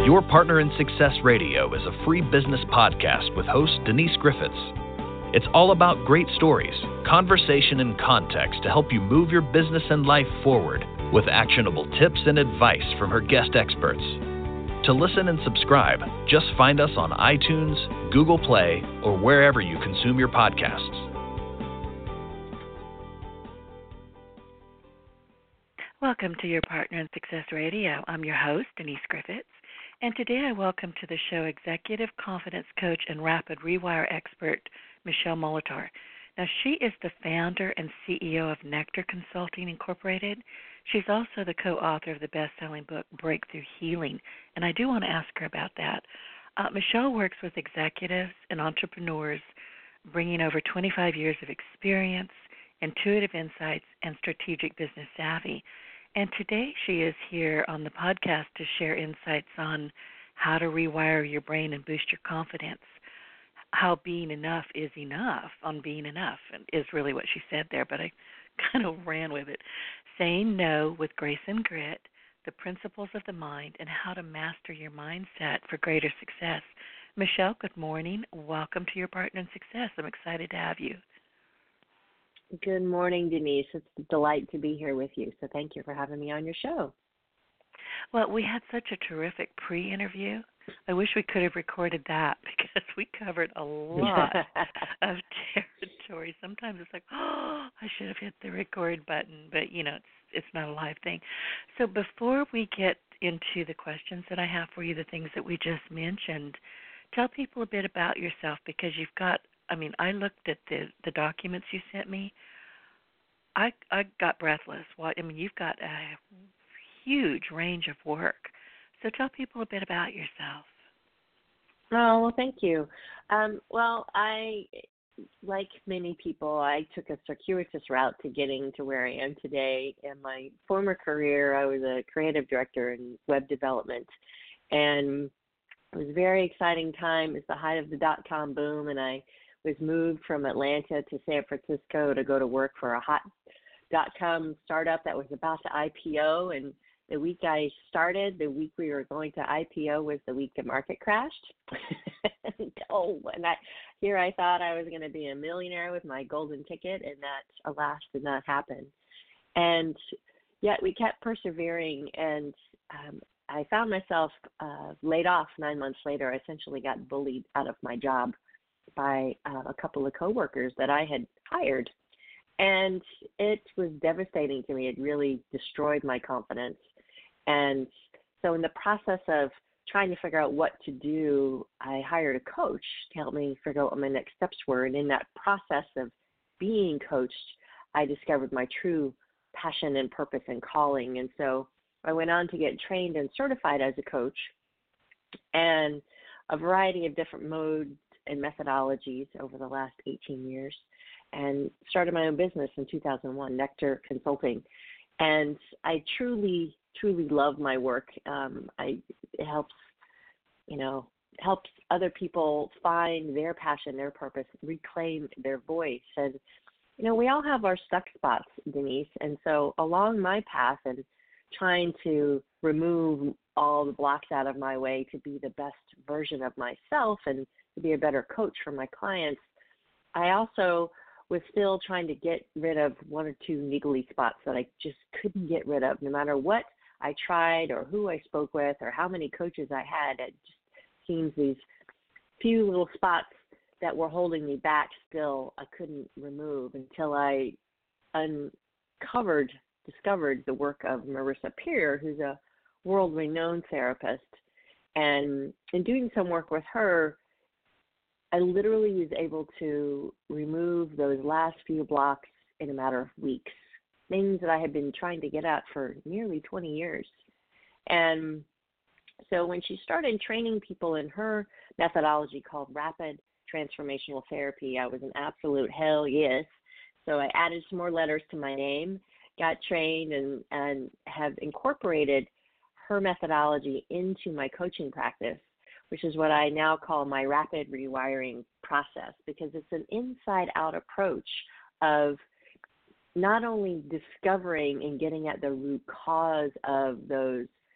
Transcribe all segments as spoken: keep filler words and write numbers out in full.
Your Partner in Success Radio is a free business podcast with host Denise Griffiths. It's all about great stories, conversation, and context to help you move your business and life forward with actionable tips and advice from her guest experts. To listen and subscribe, just find us on iTunes, Google Play, or wherever you consume your podcasts. Welcome to Your Partner in Success Radio. I'm your host, Denise Griffiths, and today I welcome to the show Executive Confidence Coach and Rapid Rewire expert, Michelle Molitor. Now, she is the founder and C E O of Nectar Consulting Incorporated. She's also the co-author of the best-selling book, Breakthrough Healing, and I do want to ask her about that. Uh, Michelle works with executives and entrepreneurs, bringing over twenty-five years of experience, intuitive insights, and strategic business savvy. And today she is here on the podcast to share insights on how to rewire your brain and boost your confidence. How being enough is enough on being enough is really what she said there, but I kind of ran with it. Saying no with grace and grit, the principles of the mind, and how to master your mindset for greater success. Michelle, good morning. Welcome to Your Partner in Success. I'm excited to have you. Good morning, Denise. It's a delight to be here with you, so thank you for having me on your show. Well, we had such a terrific pre-interview. I wish we could have recorded that because we covered a lot of territory. Sometimes it's like, oh, I should have hit the record button, but, you know, it's, it's not a live thing. So before we get into the questions that I have for you, the things that we just mentioned, tell people a bit about yourself because you've got, I mean, I looked at the, the documents you sent me. I I got breathless. What I mean, you've got a huge range of work. So tell people a bit about yourself. Oh, well, thank you. Um, well, I, like many people, I took a circuitous route to getting to where I am today. In my former career, I was a creative director in web development, and it was a very exciting time. It was the height of the dot-com boom, and I was moved from Atlanta to San Francisco to go to work for a hot dot-com startup that was about to I P O. And the week I started, the week we were going to I P O was the week the market crashed. oh, and I, here I thought I was going to be a millionaire with my golden ticket, and that, alas, did not happen. And yet we kept persevering, and um, I found myself uh, laid off nine months later. I essentially got bullied out of my job by uh, a couple of coworkers that I had hired. And it was devastating to me. It really destroyed my confidence. And so in the process of trying to figure out what to do, I hired a coach to help me figure out what my next steps were. And in that process of being coached, I discovered my true passion and purpose and calling. And so I went on to get trained and certified as a coach, and a variety of different modes and methodologies over the last eighteen years, and started my own business in two thousand one, Nectar Consulting. And I truly, truly love my work. Um, I, it helps, you know, helps other people find their passion, their purpose, reclaim their voice. And, you know, we all have our stuck spots, Denise. And so along my path and trying to remove all the blocks out of my way to be the best version of myself and to be a better coach for my clients, I also was still trying to get rid of one or two niggly spots that I just couldn't get rid of. No matter what I tried or who I spoke with or how many coaches I had, it just seems these few little spots that were holding me back still I couldn't remove until I uncovered, discovered the work of Marissa Peer, who's a world-renowned therapist. And in doing some work with her, I literally was able to remove those last few blocks in a matter of weeks, things that I had been trying to get at for nearly twenty years. And so when she started training people in her methodology called Rapid Transformational Therapy, I was an absolute hell yes. So I added some more letters to my name, got trained, and, and have incorporated her methodology into my coaching practice, which is what I now call my rapid rewiring process, because it's an inside-out approach of not only discovering and getting at the root cause of those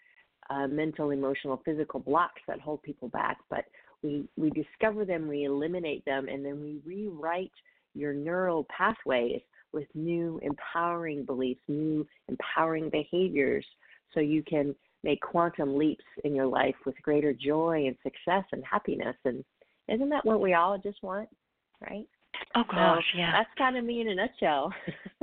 uh, mental, emotional, physical blocks that hold people back. But we, we discover them, we eliminate them, and then we rewrite your neural pathways with new empowering beliefs, new empowering behaviors, so you can make quantum leaps in your life with greater joy and success and happiness. And isn't that what we all just want, right? Oh, gosh, so yeah. That's kind of me in a nutshell.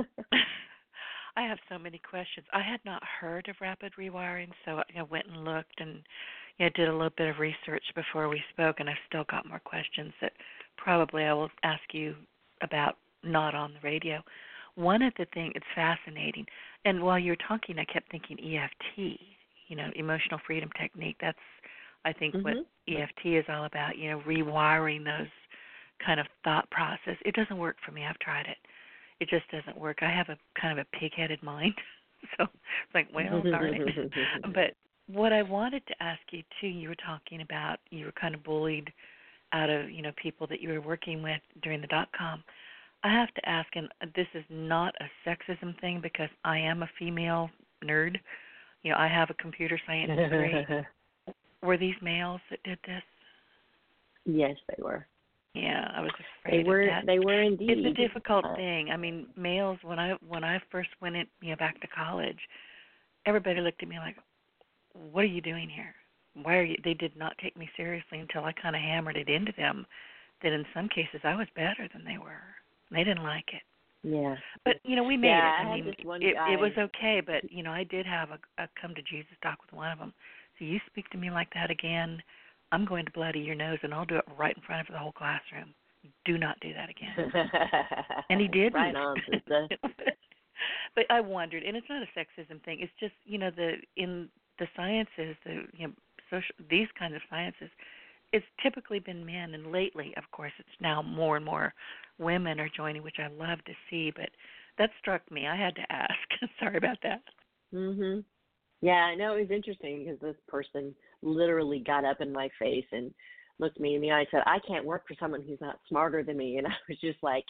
I have so many questions. I had not heard of rapid rewiring, so I went and looked and you know, did a little bit of research before we spoke, and I've still got more questions that probably I will ask you about not on the radio. One of the things, it's fascinating, and while you were talking, I kept thinking E F T, you know, emotional freedom technique. That's, I think, mm-hmm. what E F T is all about, you know, rewiring those kind of thought process. It doesn't work for me. I've tried it. It just doesn't work. I have a kind of a pig-headed mind, so it's like, well, darn it. But what I wanted to ask you, too, you were talking about you were kind of bullied out of, you know, people that you were working with during the dot-com. I have to ask, and this is not a sexism thing because I am a female nerd. You know, I have a computer science degree. Were these males that did this? Yes, they were. Yeah, I was afraid they were, of that. They were indeed. It's a difficult uh, thing. I mean, males, when I when I first went in, you know, back to college, everybody looked at me like, what are you doing here? Why are you? They did not take me seriously until I kind of hammered it into them that in some cases I was better than they were. They didn't like it. Yeah. But, you know, we made yeah, it. I, I mean, this one it, guy. it was okay, but, you know, I did have a, a come to Jesus talk with one of them. So you speak to me like that again, I'm going to bloody your nose, and I'll do it right in front of the whole classroom. Do not do that again. And he didn't. Right on, sister. But I wondered, and it's not a sexism thing. It's just, you know, the in the sciences, the you know, social, these kinds of sciences, it's typically been men, and lately, of course, it's now more and more women are joining, which I love to see. But that struck me. I had to ask. Sorry about that. Mhm. Yeah, I know it was interesting because this person literally got up in my face and looked me in the eye and said, "I can't work for someone who's not smarter than me." And I was just like,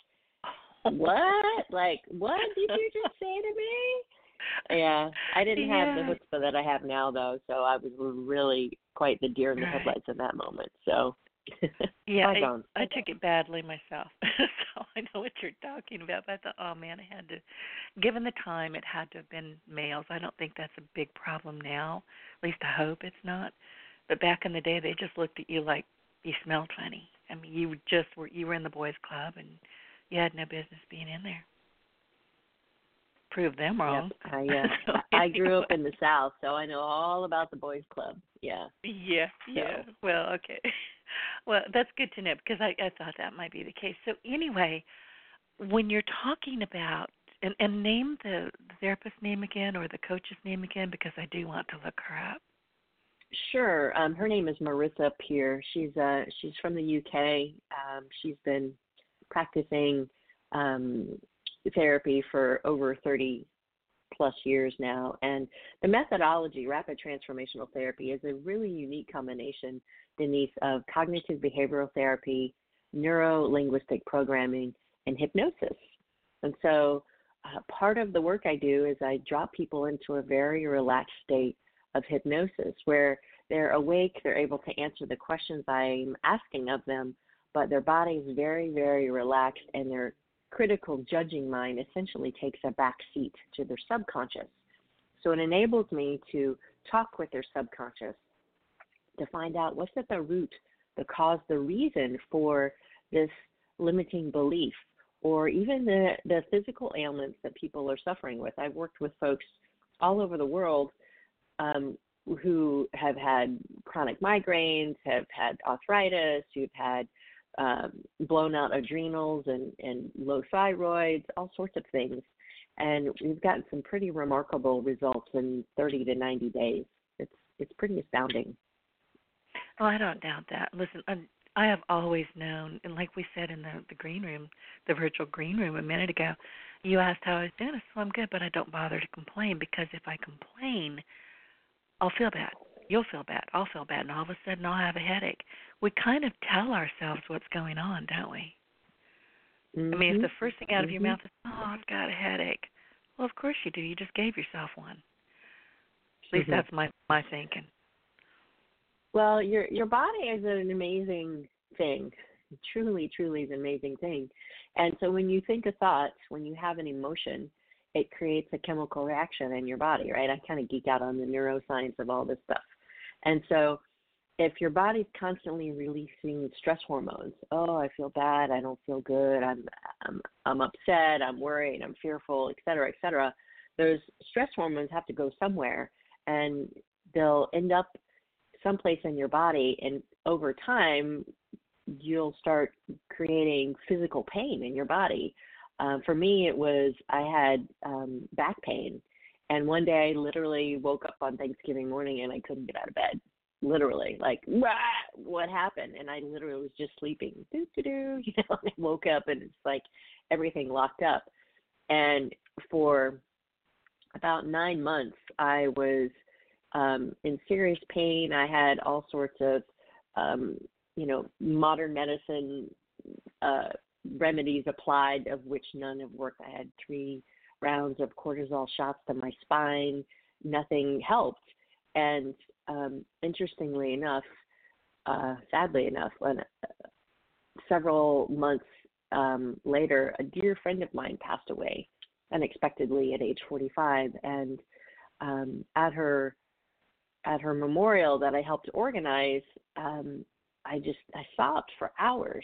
"What? Like, what did you just say to me?" Yeah, I didn't yeah. have the chutzpah that I have now, though, so I was really quite the deer in the right. headlights in that moment. So, yeah, I, don't. I took it badly myself, so I know what you're talking about. But I thought, oh man, I had to. Given the time, it had to have been males. I don't think that's a big problem now. At least I hope it's not. But back in the day, they just looked at you like you smelled funny. I mean, you just were you were in the boys' club, and you had no business being in there. Prove them wrong. Yep. I, uh, so, I grew up in the South, so I know all about the boys' club. Yeah. Yeah, yeah. So. Well, okay. Well, that's good to know because I, I thought that might be the case. So anyway, when you're talking about, and, and name the therapist's name again or the coach's name again because I do want to look her up. Sure. Um, her name is Marissa Peer. She's uh, she's from the U K. Um, she's been practicing um, therapy for over thirty plus years now. And the methodology, rapid transformational therapy, is a really unique combination, Denise, of cognitive behavioral therapy, neuro-linguistic programming, and hypnosis. And so uh, part of the work I do is I drop people into a very relaxed state of hypnosis where they're awake, they're able to answer the questions I'm asking of them, but their body is very, very relaxed, and their critical judging mind essentially takes a back seat to their subconscious. So it enables me to talk with their subconscious to find out what's at the root, the cause, the reason for this limiting belief, or even the, the physical ailments that people are suffering with. I've worked with folks all over the world um, who have had chronic migraines, have had arthritis, who've had um, blown out adrenals and, and low thyroids, all sorts of things. And we've gotten some pretty remarkable results in thirty to ninety days. It's it's pretty astounding. Oh, I don't doubt that. Listen, I, I have always known, and like we said in the, the green room, the virtual green room a minute ago, you asked how I was doing. I said, well, I'm good, but I don't bother to complain because if I complain, I'll feel bad. You'll feel bad. I'll feel bad. And all of a sudden I'll have a headache. We kind of tell ourselves what's going on, don't we? Mm-hmm. I mean, if the first thing out of your mm-hmm. mouth is, oh, I've got a headache, well, of course you do. You just gave yourself one. At least Mhm. that's my my thinking. Well, your your body is an amazing thing. It truly, truly is an amazing thing. And so when you think a thought, when you have an emotion, it creates a chemical reaction in your body, right? I kind of geek out on the neuroscience of all this stuff. And so if your body's constantly releasing stress hormones, oh, I feel bad, I don't feel good, I'm I'm I'm upset, I'm worried, I'm fearful, et cetera, et cetera, those stress hormones have to go somewhere, and they'll end up someplace in your body, and over time you'll start creating physical pain in your body. Um, for me, it was I had um, back pain, and one day I literally woke up on Thanksgiving morning and I couldn't get out of bed. Literally, like, Wah! What happened? And I literally was just sleeping, doo doo doo, you know. And I woke up and it's like everything locked up. And for about nine months, I was um, in serious pain. I had all sorts of, um, you know, modern medicine uh, remedies applied, of which none have worked. I had three rounds of cortisol shots to my spine. Nothing helped. And um, interestingly enough, uh, sadly enough, when uh, several months um, later, a dear friend of mine passed away unexpectedly at age forty-five, and um, at her at her memorial that I helped organize, um, I just I sobbed for hours,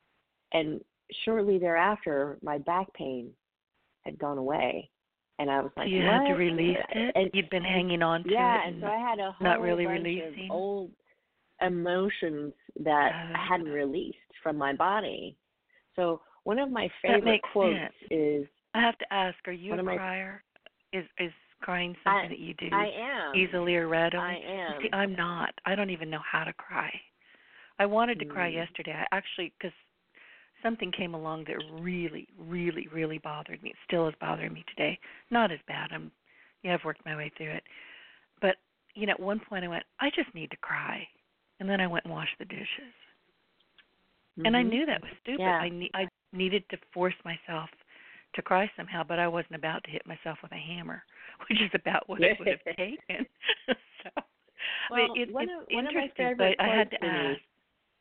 and shortly thereafter, my back pain had gone away. And I was like, So you what? had to release it? And, You'd been hanging on to yeah, it and and so I had a whole not really bunch releasing? of old emotions that Uh, I hadn't released from my body. So one of my that favorite makes quotes sense. is, I have to ask, are you one a of my, crier? Is is crying I, something that you do I am, easily or readily? I You am. see, I'm not. I don't even know how to cry. I wanted to cry Mm. yesterday. I actually, because something came along that really, really, really bothered me. It still is bothering me today. Not as bad. I'm, yeah, I've worked my way through it. But, you know, at one point I went, I just need to cry. And then I went and washed the dishes. Mm-hmm. And I knew that was stupid. Yeah. I, ne- I needed to force myself to cry somehow, but I wasn't about to hit myself with a hammer, which is about what it would have taken. so, Well, but it, one it's of, one of my interesting, favorite but I had quotes, to Denise, ask.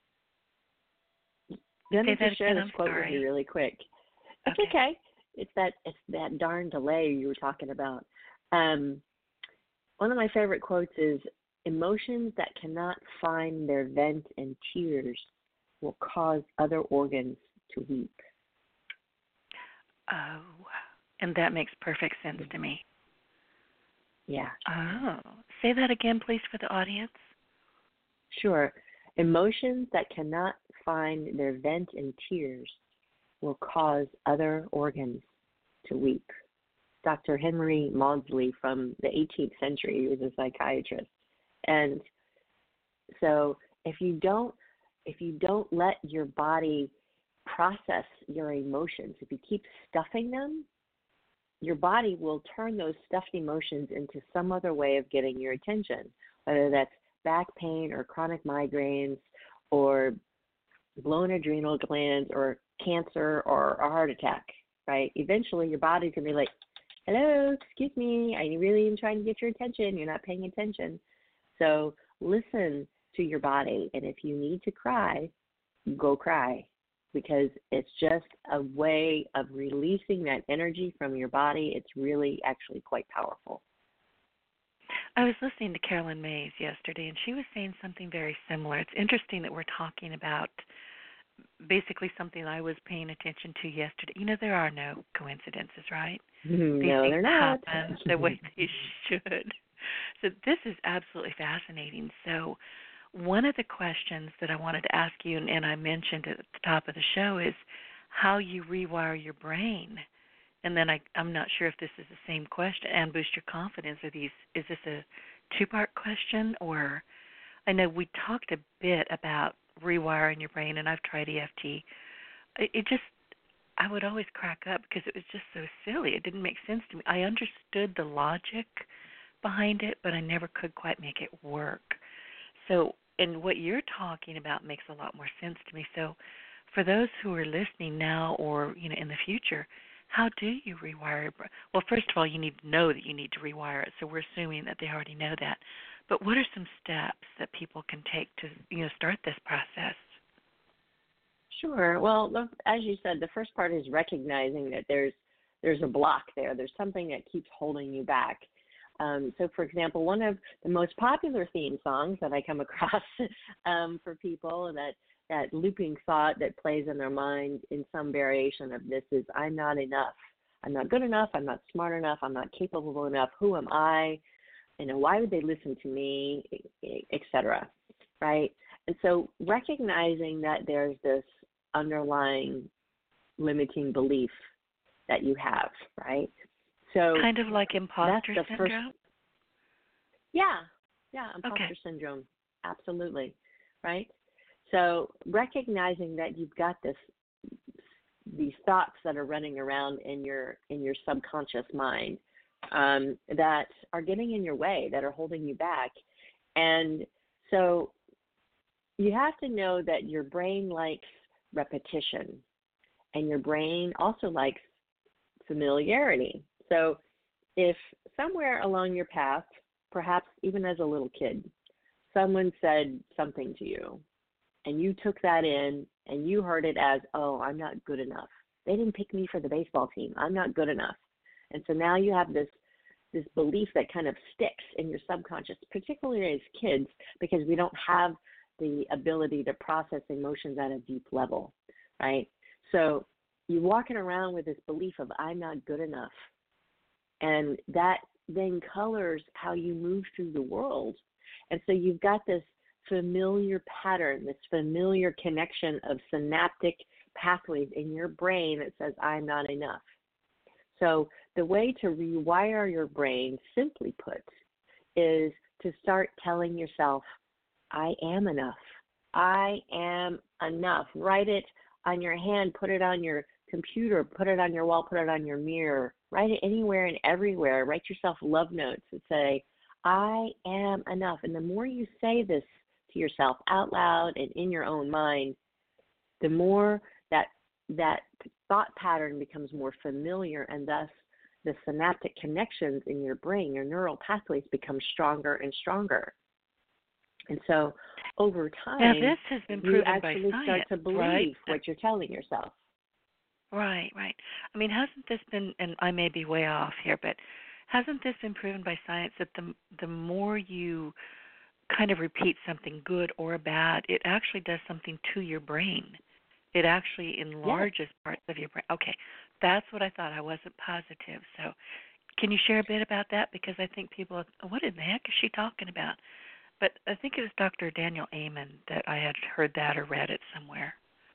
let me Say that just share again, this I'm quote with sorry. you really quick. It's Okay. okay. It's that it's that darn delay you were talking about. Um, one of my favorite quotes is, emotions that cannot find their vent in tears will cause other organs to weep. Oh, and that makes perfect sense to me. Yeah. Oh, say that again, please, for the audience. Sure. Emotions that cannot find their vent in tears will cause other organs to weep. Doctor Henry Maudsley from the eighteenth century, he was a psychiatrist. And so if you don't if you don't let your body process your emotions, if you keep stuffing them, your body will turn those stuffed emotions into some other way of getting your attention, whether that's back pain or chronic migraines or blown adrenal glands or cancer or a heart attack, right? Eventually your body's going to be like, hello, excuse me, I really am trying to get your attention. You're not paying attention. So listen to your body, and if you need to cry, go cry, because it's just a way of releasing that energy from your body. It's really actually quite powerful. I was listening to Carolyn Mays yesterday, and she was saying something very similar. It's interesting that we're talking about basically something I was paying attention to yesterday. You know, there are no coincidences, right? No, These they're things not. happen the way they should. So this is absolutely fascinating. So one of the questions that I wanted to ask you, and, and I mentioned at the top of the show, is how you rewire your brain. And then I, I'm not sure if this is the same question, and boost your confidence. Are these? Is this a two-part question, or I know we talked a bit about rewiring your brain, and I've tried E F T. It, it just, I would always crack up because it was just so silly. It didn't make sense to me. I understood the logic behind it, but I never could quite make it work. So, and what you're talking about makes a lot more sense to me. So, for those who are listening now, or you know, in the future, how do you rewire your brain? Well, first of all, you need to know that you need to rewire it, so we're assuming that they already know that. But what are some steps that people can take to, you know, start this process? Sure. Well, the- as you said, the first part is recognizing that there's there's a block there. There's something that keeps holding you back. Um, so, for example, one of the most popular theme songs that I come across um, for people, that that looping thought that plays in their mind in some variation of this is, I'm not enough. I'm not good enough. I'm not smart enough. I'm not capable enough. Who am I? You know, why would they listen to me, et cetera, right? And so recognizing that there's this underlying limiting belief that you have, right? So kind of like imposter that's the syndrome? First, yeah, yeah, imposter Okay. syndrome, absolutely, right? So recognizing that you've got this, these thoughts that are running around in your in your subconscious mind um, that are getting in your way, that are holding you back, and so you have to know that your brain likes repetition, and your brain also likes familiarity. So if somewhere along your path, perhaps even as a little kid, someone said something to you, and you took that in and you heard it as, oh, I'm not good enough. They didn't pick me for the baseball team. I'm not good enough. And so now you have this this belief that kind of sticks in your subconscious, particularly as kids, because we don't have the ability to process emotions at a deep level, right? So you're walking around with this belief of, I'm not good enough. And that then colors how you move through the world. And so you've got this familiar pattern, this familiar connection of synaptic pathways in your brain that says, I'm not enough. So the way to rewire your brain, simply put, is to start telling yourself, I am enough. I am enough. Write it on your hand, put it on your computer, put it on your wall, put it on your mirror. Write it anywhere and everywhere. Write yourself love notes that say, I am enough. And the more you say this to yourself out loud and in your own mind, the more that that thought pattern becomes more familiar, and thus the synaptic connections in your brain, your neural pathways, become stronger and stronger. And so over time, now, this has been you proven by actually science, start to believe right? what you're telling yourself. Right, right. I mean, hasn't this been, and I may be way off here, but hasn't this been proven by science that the the more you kind of repeat something good or bad, it actually does something to your brain? It actually Yes. enlarges parts of your brain. Okay, that's what I thought. I wasn't positive. So can you share a bit about that? Because I think people, what in the heck is she talking about? But I think it was Doctor Daniel Amen that I had heard that or read it somewhere.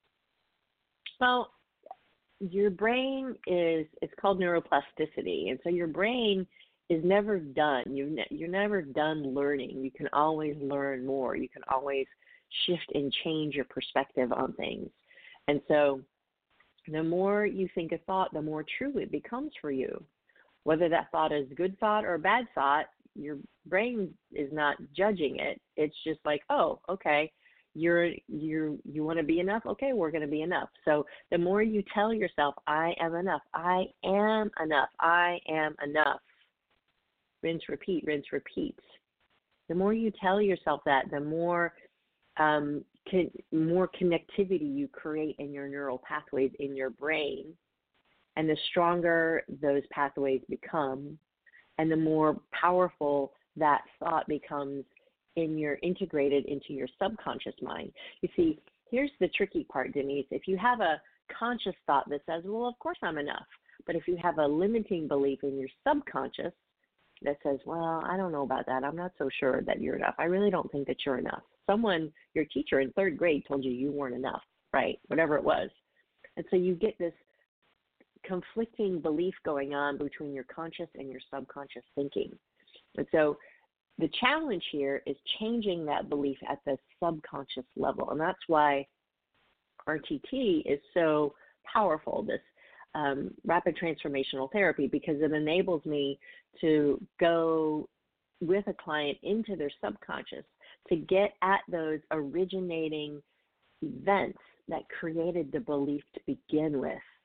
Well, your brain is, it's called neuroplasticity. And so your brain is never done. You're, ne- you're never done learning. You can always learn more. You can always shift and change your perspective on things. And so the more you think a thought, the more true it becomes for you. Whether that thought is a good thought or a bad thought, your brain is not judging it. It's just like, oh, okay, you're you you want to be enough? Okay, we're going to be enough. So the more you tell yourself, I am enough, I am enough, I am enough, rinse, repeat, rinse, repeat. The more you tell yourself that, the more um, con- more connectivity you create in your neural pathways in your brain, and the stronger those pathways become, and the more powerful that thought becomes in your integrated into your subconscious mind. You see, here's the tricky part, Denise. If you have a conscious thought that says, well, of course I'm enough, but if you have a limiting belief in your subconscious that says, well, I don't know about that. I'm not so sure that you're enough. I really don't think that you're enough. Someone, your teacher in third grade told you you weren't enough, right? Whatever it was. And so you get this conflicting belief going on between your conscious and your subconscious thinking. And so the challenge here is changing that belief at the subconscious level. And that's why R T T is so powerful, this um, rapid transformational therapy, because it enables me to go with a client into their subconscious to get at those originating events that created the belief to begin with.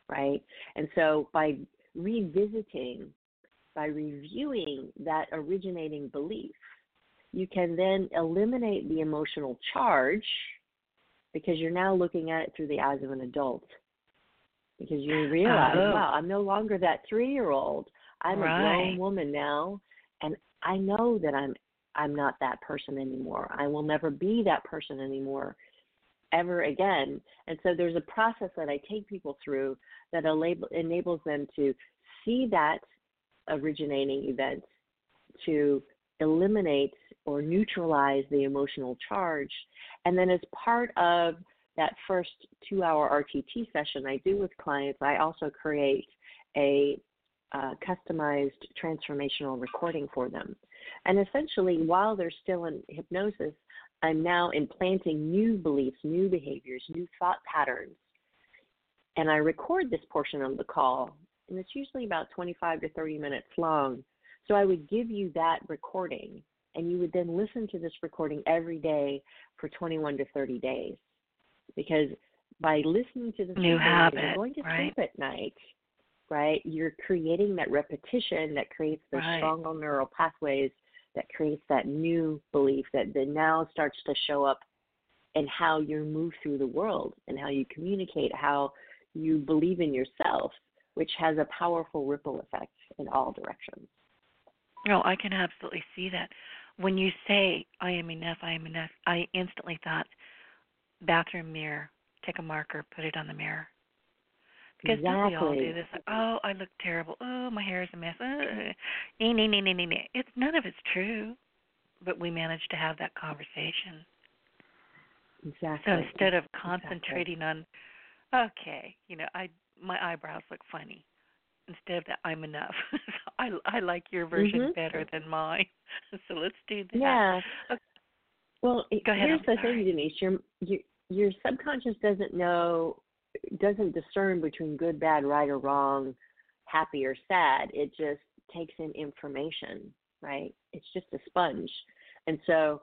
right? And so by revisiting, by reviewing that originating belief, you can then eliminate the emotional charge because you're now looking at it through the eyes of an adult. Because you realize, Oh. wow, I'm no longer that three-year-old. I'm Right. a grown woman now, and I know that I'm I'm not that person anymore. I will never be that person anymore ever again. And so there's a process that I take people through that enables them to see that originating event, to eliminate or neutralize the emotional charge. And then as part of that first two-hour R T T session I do with clients, I also create a uh, customized transformational recording for them. And essentially, while they're still in hypnosis, I'm now implanting new beliefs, new behaviors, new thought patterns. And I record this portion of the call, and it's usually about twenty-five to thirty minutes long. So I would give you that recording, and you would then listen to this recording every day for twenty-one to thirty days. Because by listening to this New recording, habit, you're going to right? sleep at night, right? You're creating that repetition that creates those Right. stronger neural pathways that creates that new belief that then now starts to show up in how you move through the world and how you communicate, how you believe in yourself, which has a powerful ripple effect in all directions. No, I can absolutely see that. When you say, I am enough, I am enough, I instantly thought, bathroom mirror, take a marker, put it on the mirror. Because don't we all do Exactly. this? Like, oh, I look terrible. Oh, my hair is a mess. Uh, nee, nee, nee, nee, nee, nee. It's, none of it's true, but we manage to have that conversation. Exactly. So instead of Exactly. concentrating on, okay, you know, I my eyebrows look funny. Instead of that, I'm enough. So I I like your version Mm-hmm. better than mine. So let's do that. Yeah. Okay, Well, go ahead. here's I'm the sorry. thing, Denise. Your, your your subconscious doesn't know, doesn't discern between good, bad, right, or wrong, happy or sad. It just takes in information, right? It's just a sponge. And so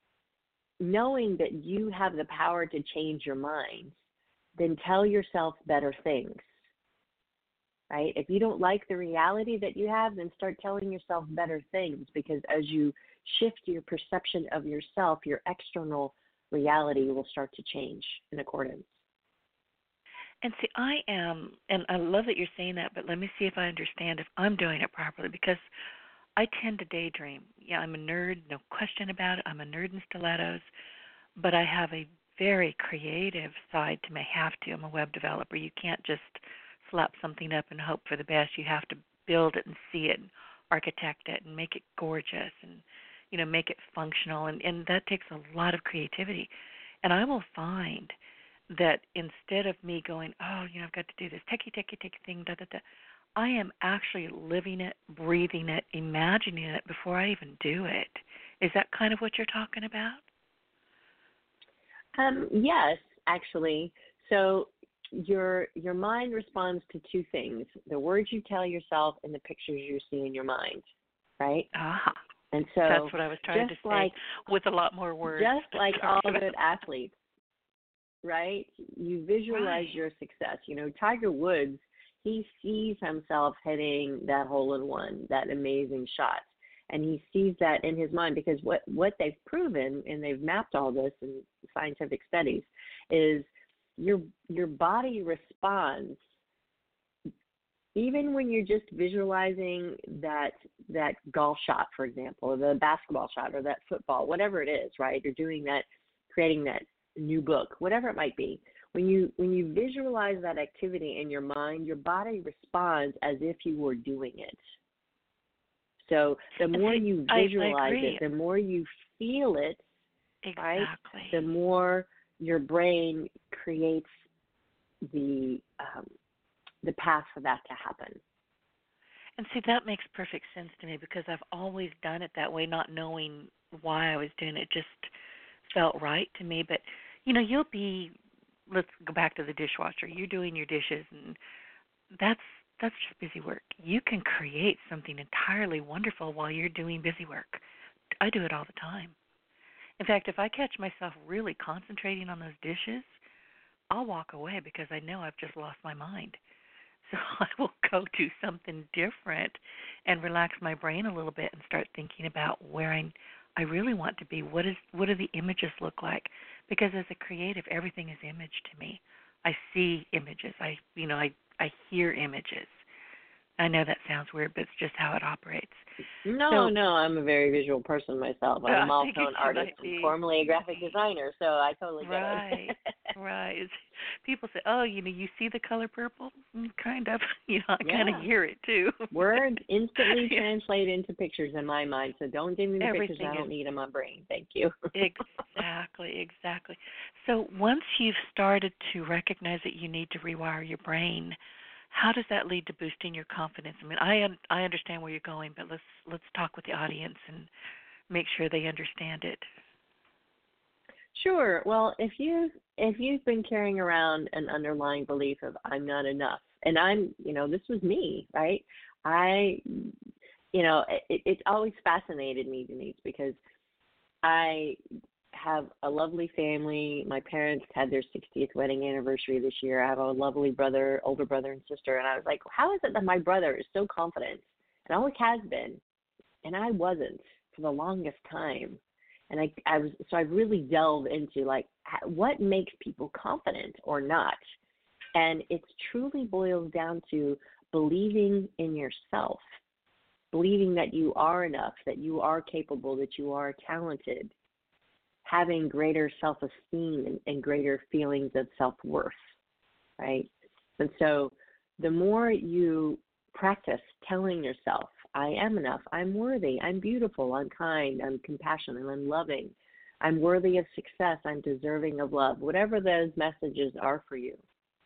knowing that you have the power to change your mind, then tell yourself better things, right? If you don't like the reality that you have, then start telling yourself better things, because as you shift your perception of yourself, your external reality will start to change in accordance. And see, I am, and I love that you're saying that, but let me see if I understand if I'm doing it properly, because I tend to daydream. Yeah, I'm a nerd, no question about it. I'm a nerd in stilettos, but I have a very creative side to my have to. I'm a web developer. You can't just slap something up and hope for the best. You have to build it and see it and architect it and make it gorgeous and, you know, make it functional. And, and that takes a lot of creativity. And I will find that instead of me going, oh, you know, I've got to do this techie, techie, techie thing, da, da, da, I am actually living it, breathing it, imagining it before I even do it. Is that kind of what you're talking about? Um, yes, actually. So your your mind responds to two things: the words you tell yourself and the pictures you see in your mind, right? Ah, And so that's what I was trying to just say like with a lot more words. just like all good athletes, right? You visualize Right. your success. You know, Tiger Woods, he sees himself hitting that hole in one, that amazing shot. And he sees that in his mind, because what, what they've proven, and they've mapped all this in scientific studies, is your your body responds even when you're just visualizing that that golf shot, for example, or the basketball shot, or that football, whatever it is, right? You're doing that, creating that new book, whatever it might be. When you when you visualize that activity in your mind, your body responds as if you were doing it. So the more see, you I- I visualize agree. it, the more you feel it, right? Exactly. The more your brain creates the um, the path for that to happen. And see, that makes perfect sense to me, because I've always done it that way, not knowing why I was doing it. It just felt right to me. But, you know, you'll be, let's go back to the dishwasher. You're doing your dishes, and that's that's just busy work. You can create something entirely wonderful while you're doing busy work. I do it all the time. In fact, if I catch myself really concentrating on those dishes, I'll walk away because I know I've just lost my mind. So I will go do something different and relax my brain a little bit and start thinking about where I I really want to be. What is what do the images look like? Because as a creative, everything is image to me. I see images. I you know, I I hear images. I know that sounds weird, but it's just how it operates. No, So, no, I'm a very visual person myself. uh, I'm I also figured an you artist might and be. formerly a graphic designer, so I totally get Right, it. right. It's, people say, "Oh, you know, you see the color purple." Mm, kind of. You know, I kind of Yeah. hear it too. Words instantly Yeah. translate into pictures in my mind, so don't give me the pictures. I Everything is don't need them on brain. Thank you. exactly, exactly. So once you've started to recognize that you need to rewire your brain, how does that lead to boosting your confidence? I mean, I un- I understand where you're going, but let's let's talk with the audience and make sure they understand it. Sure. Well, if you if you've been carrying around an underlying belief of I'm not enough, and I'm, you know, this was me, right? I, you know, it, it's always fascinated me, Denise, because I have a lovely family. My parents had their sixtieth wedding anniversary this year. I have a lovely brother, older brother and sister, and I was like, how is it that my brother is so confident and always has been, and I wasn't for the longest time? And I, I was so I really delved into like what makes people confident or not, and it truly boils down to believing in yourself, believing that you are enough, that you are capable, that you are talented, having greater self-esteem and, and greater feelings of self-worth, right? And so the more you practice telling yourself, I am enough, I'm worthy, I'm beautiful, I'm kind, I'm compassionate, I'm loving, I'm worthy of success, I'm deserving of love, whatever those messages are for you,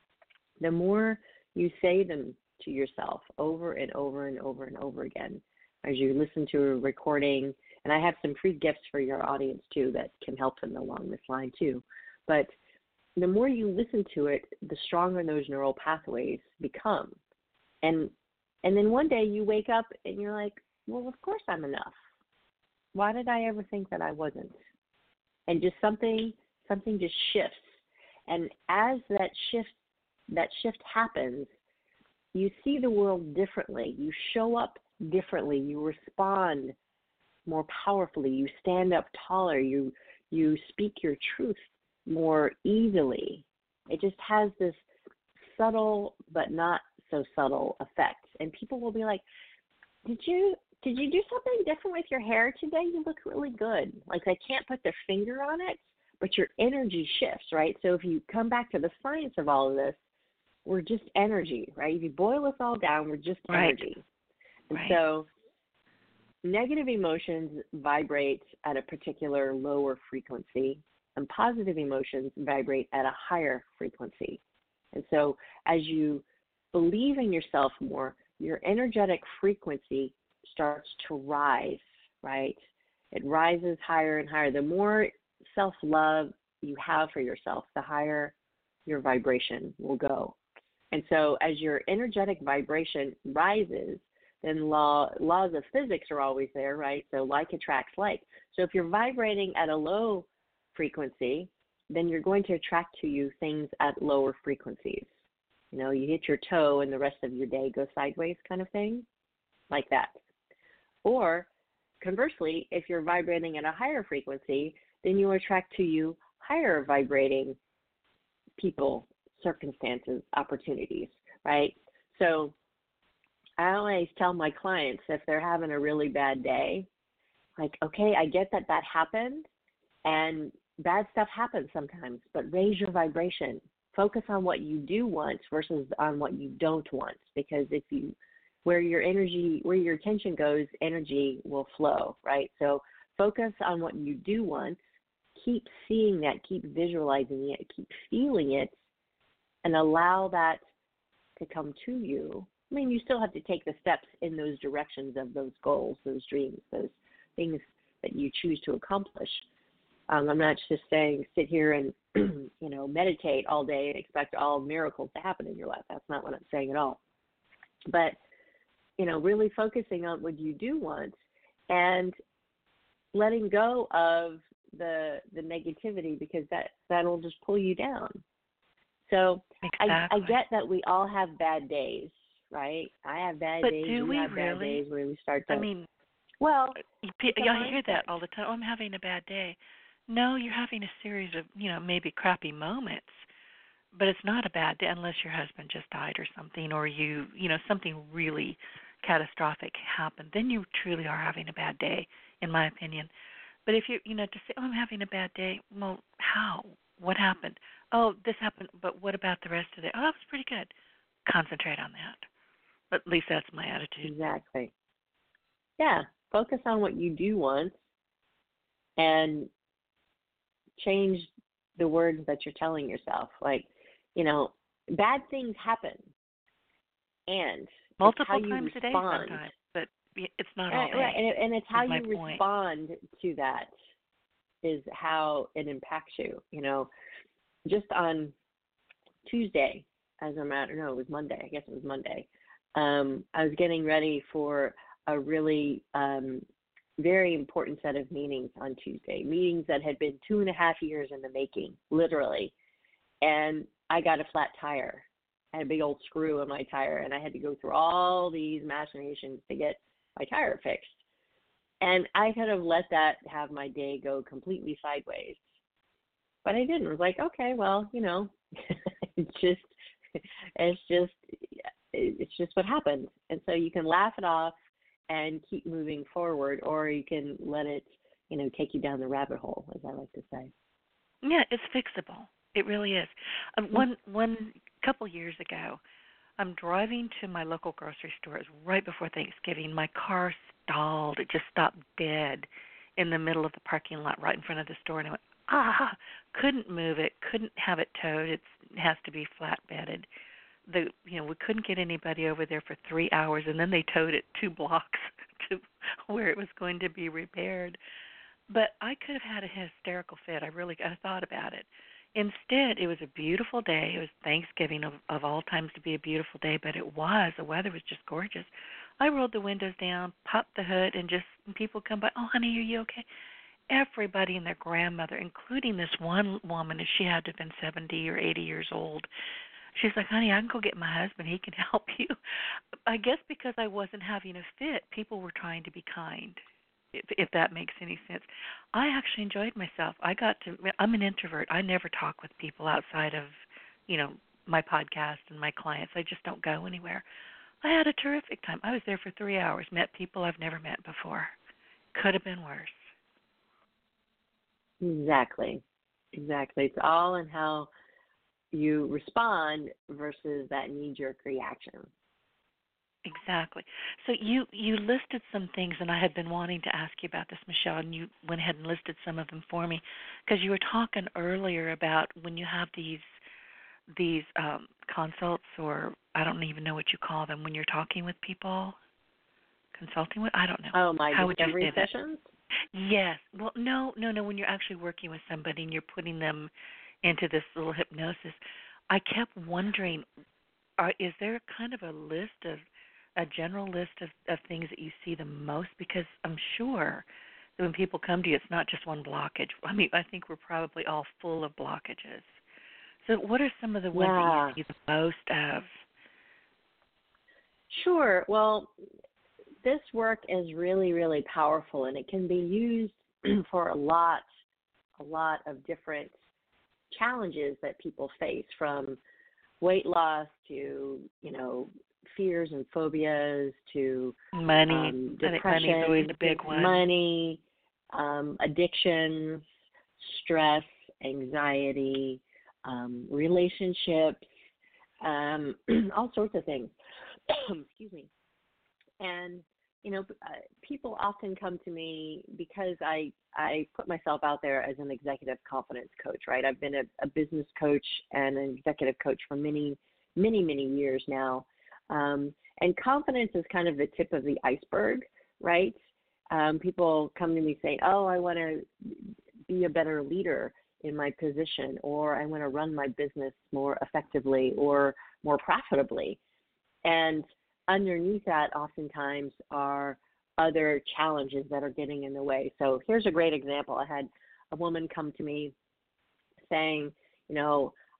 the more you say them to yourself over and over and over and over again as you listen to a recording. And I have some free gifts for your audience too that can help them along this line too. But the more you listen to it, the stronger those neural pathways become. And and then one day you wake up and you're like, well, of course I'm enough. Why did I ever think that I wasn't? And just something something just shifts. And as that shift that shift happens, you see the world differently. You show up differently. You respond more powerfully. You stand up taller. You you speak your truth more easily. It just has this subtle but not so subtle effect. And people will be like, Did you did you do something different with your hair today? You look really good. Like they can't put their finger on it, but your energy shifts, right? So if you come back to the science of all of this, we're just energy, right? If you boil us all down, we're just Right. energy. And Right. so negative emotions vibrate at a particular lower frequency, and positive emotions vibrate at a higher frequency. And so as you believe in yourself more, your energetic frequency starts to rise, right? It rises higher and higher. The more self-love you have for yourself, the higher your vibration will go. And so as your energetic vibration rises, then law, laws of physics are always there, right? So like attracts like. So if you're vibrating at a low frequency, then you're going to attract to you things at lower frequencies. You know, you hit your toe and the rest of your day goes sideways kind of thing, like that. Or conversely, if you're vibrating at a higher frequency, then you attract to you higher vibrating people, circumstances, opportunities, right? So I always tell my clients if they're having a really bad day, like, okay, I get that that happened and bad stuff happens sometimes, but raise your vibration. Focus on what you do want versus on what you don't want, because if you, where your energy, where your attention goes, energy will flow, right? So focus on what you do want, keep seeing that, keep visualizing it, keep feeling it, and allow that to come to you. I mean, you still have to take the steps in those directions of those goals, those dreams, those things that you choose to accomplish. Um, I'm not just saying sit here and, you know, meditate all day and expect all miracles to happen in your life. That's not what I'm saying at all. But, you know, really focusing on what you do want and letting go of the the negativity, because that, that'll just pull you down. So Exactly. I, I get that we all have bad days, right? I have bad but days. do You we have really? bad days where we start to. I mean, well, you, it's a I hear mindset. that all the time. Oh, I'm having a bad day. No, you're having a series of, you know, maybe crappy moments, but it's not a bad day unless your husband just died or something, or you, you know, something really catastrophic happened. Then you truly are having a bad day, in my opinion. But if you, you know, to say, oh, I'm having a bad day, well, how? What happened? Oh, this happened, but what about the rest of the day? Oh, that was pretty good. Concentrate on that. At least that's my attitude. Exactly. Yeah. Focus on what you do want and change the words that you're telling yourself. Like, you know, bad things happen. And Multiple it's how you times a day respond. sometimes, but it's not Right, all day. right. And, it, and it's how my you point. respond to that is how it impacts you. You know, just on Tuesday, as a matter, no, it was Monday. I guess it was Monday. Um, I was getting ready for a really um, very important set of meetings on Tuesday, meetings that had been two and a half years in the making, literally. And I got a flat tire. I had a big old screw in my tire, and I had to go through all these machinations to get my tire fixed. And I could have let that have my day go completely sideways. But I didn't. I was like, okay, well, you know, it's just, it's just, it's just what happened. And so you can laugh it off and keep moving forward, or you can let it, you know, take you down the rabbit hole, as I like to say. Yeah, it's fixable. It really is. Um, one one couple years ago, I'm driving to my local grocery store. It was right before Thanksgiving. My car stalled. It just stopped dead in the middle of the parking lot right in front of the store. And I went, ah, couldn't move it, couldn't have it towed. It's, it has to be flat-bedded. The, you know, we couldn't get anybody over there for three hours, and then they towed it two blocks to where it was going to be repaired. But I could have had a hysterical fit. I really I thought about it. Instead, it was a beautiful day. It was Thanksgiving, of, of all times to be a beautiful day, but it was. The weather was just gorgeous. I rolled the windows down, popped the hood, and just people come by, oh, honey, are you okay? Everybody and their grandmother, including this one woman, if she had to have been seventy or eighty years old, she's like, honey, I can go get my husband. He can help you. I guess because I wasn't having a fit, people were trying to be kind, if, if that makes any sense. I actually enjoyed myself. I got to, I'm an introvert. I never talk with people outside of, you know, my podcast and my clients. I just don't go anywhere. I had a terrific time. I was there for three hours, met people I've never met before. Could have been worse. Exactly. Exactly. It's all in how you respond versus that knee-jerk reaction. Exactly. So you, you listed some things, and I had been wanting to ask you about this, Michelle, and you went ahead and listed some of them for me, because you were talking earlier about when you have these these um, consults, or I don't even know what you call them, when you're talking with people, consulting with, I don't know. Oh, my How would you discovery say that? sessions? Yes. Well, no, no, no. When you're actually working with somebody and you're putting them into this little hypnosis, I kept wondering, are, is there kind of a list of, a general list of, of things that you see the most? Because I'm sure that when people come to you, it's not just one blockage. I mean, I think we're probably all full of blockages. So what are some of the ones Yeah. that you see the most of? Sure. Well, this work is really, really powerful, and it can be used for a lot, a lot of different challenges that people face, from weight loss to, you know, fears and phobias to Money. um, I think money's always depression, a big one. money, um, addictions, stress, anxiety, um, relationships, um, all sorts of things. Excuse me. And, you know, uh, people often come to me because I, I put myself out there as an executive confidence coach, right? I've been a, a business coach and an executive coach for many, many, many years now. Um, and confidence is kind of the tip of the iceberg, right? Um, people come to me saying, oh, I want to be a better leader in my position, or I want to run my business more effectively or more profitably. And underneath that, oftentimes, are other challenges that are getting in the way. So here's a great example. I had a woman come to me saying, you know,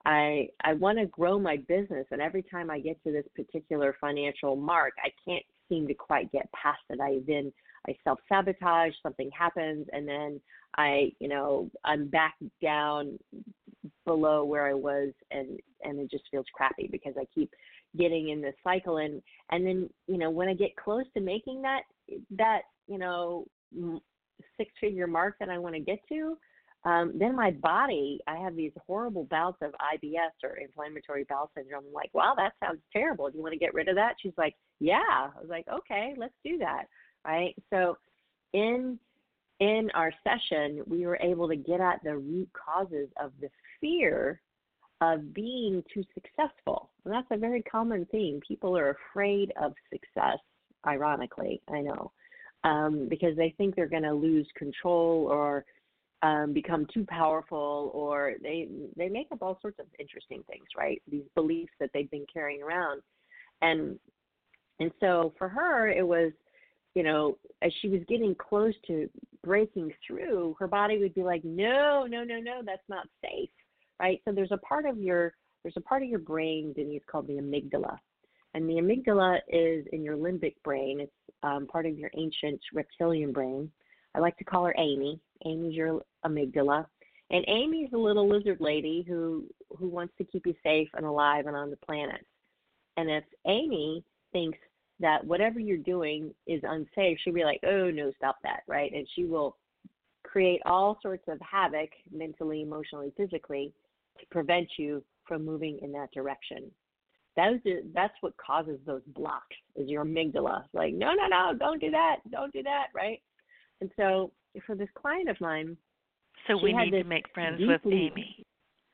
I I want to grow my business, and every time I get to this particular financial mark, I can't seem to quite get past it. I then I self-sabotage, something happens, and then I, you know, I'm back down below where I was, and and it just feels crappy because I keep getting in this cycle, and and then, you know, when I get close to making that that you know six-figure mark that I want to get to, um, then my body, I have these horrible bouts of I B S, or inflammatory bowel syndrome. I'm like, wow, that sounds terrible. Do you want to get rid of that? She's like, yeah. I was like, okay, let's do that, right? So in in our session, we were able to get at the root causes of the fear of being too successful. And that's a very common theme. People are afraid of success, ironically, I know, um, because they think they're going to lose control, or um, become too powerful, or they they make up all sorts of interesting things, right? These beliefs that they've been carrying around. And and so for her, it was, you know, as she was getting close to breaking through, her body would be like, no, no, no, no, that's not safe, right? So there's a part of your there's a part of your brain, Denise, called the amygdala. And the amygdala is in your limbic brain. It's um, part of your ancient reptilian brain. I like to call her Amy. Amy's your amygdala. And Amy's a little lizard lady who, who wants to keep you safe and alive and on the planet. And if Amy thinks that whatever you're doing is unsafe, she'll be like, oh, no, stop that, right? And she will create all sorts of havoc mentally, emotionally, physically to prevent you from moving in that direction. Those are, that's what causes those blocks, is your amygdala. Like, no, no, no, don't do that, don't do that, right? And so for this client of mine, so we need to make friends deeply, with Amy.